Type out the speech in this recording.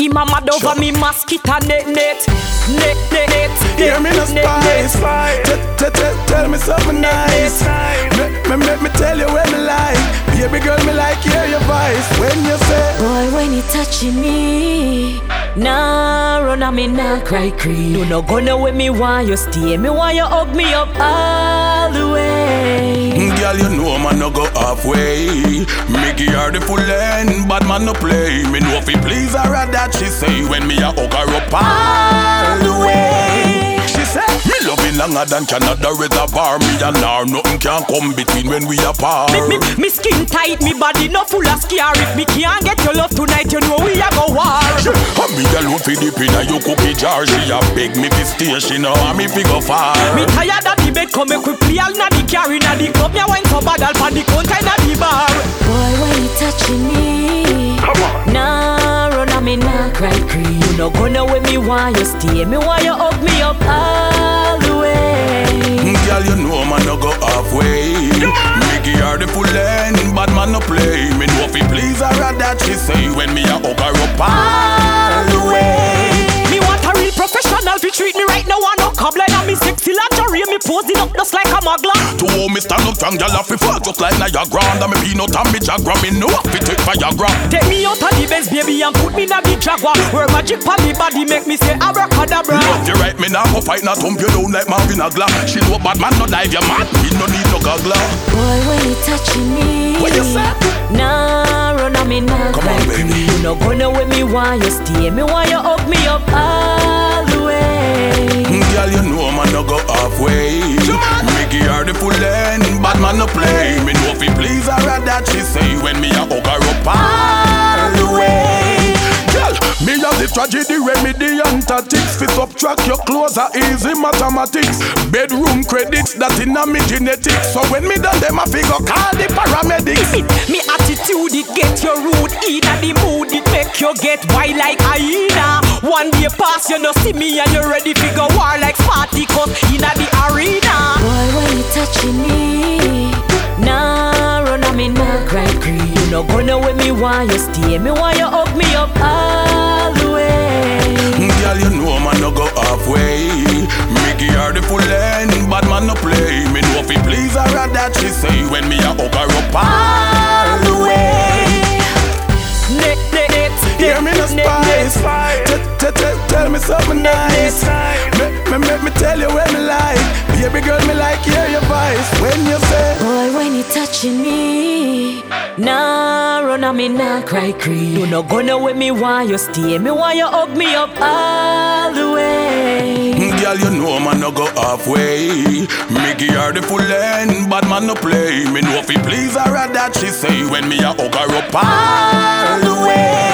Him a mad over me mosquito net. Hear me no spice. Tell me something nice. Make me tell you what me like. Baby girl, me like hear your voice when you say, boy, when you touching me, nah run and me nah cry cream. You no gonna with me while you stay. Me while you hug me up all the way. Girl, you know man no go halfway. Me give her the full end, bad man no play. Me know if he please her that she say when me a hug her up all the way. She say, me loving longer than Canada reservoir. Me and her, nothing can come between when we apart. Me skin tight, me body no full of scare. If me can't get your love tonight, you know we a go war. And me alone fi dip inna your cookie jar. She a beg me fi stay, she know want me fi go far. Me tired of the bed, come make we play all na the car. Inna the club, me wine so bad, all pan the counter inna the bar. Boy, when you touching me, come on. Nah run and me nah cry cream. You no gonna with me while you stay. Me while you hug me up all the way. Girl, you know man no go halfway. Me give her the full end, bad man no play. Me know fi please her that she say when me a hug her up all the way. Me want a real professional fi treat me right now. I no cobbler and me sexy lingerie. Me posing up just like a mugler. To hold me stand up strong, girl, I fi fall just like Niagara. And me peanut and me Jagra, me know I fi take Viagra. Take me out of the Benz, baby, and put me in the Jaguar. Where magic on me body make me say abracadabra. Love you right, me now go fight, not thump you down like Marvin Hagler. She know bad man no dive, you mad, he no need no goggler. Boy, when you touching me, what you say? Nah run and me nah come on, baby. You no gonna with me while you stay. Me while you hug me up all the way. Girl, you know man no go halfway. Me give her the full end, bad man no play. Me know fi please her that she say when me a hug her up all the way. Girl, me have the tragedy remedy and tactics. Fi subtract your clothes are easy mathematics. Bedroom credits that in a me genetics. So when me done them a figure call the paramedics. Me attitude it get your rude. Inna the mood it make you get wild like hyena. One day pass you no see me and you ready figure war like Spartacus inna the arena. Boy, when you touching me, nah run and me nah cry cream. You no gonna with me while you stay. Me while you hug me up all the way. Girl, you know man no go halfway. Me give her the full end, bad man no play. Me know fi please her that she say when me a hug her up all the way. Hear me no spice. Tell me something nice. Make me tell you what me like. Baby girl, me like hear your voice when you say, boy, when you touching me, nah run and me nah cry cream. You no gonna with me while you stay. Me while you hug me up all the way. Girl, you know man no go halfway. Me give her the full end, bad man no play. Me know fi please her that she say when me a hug her up all the way.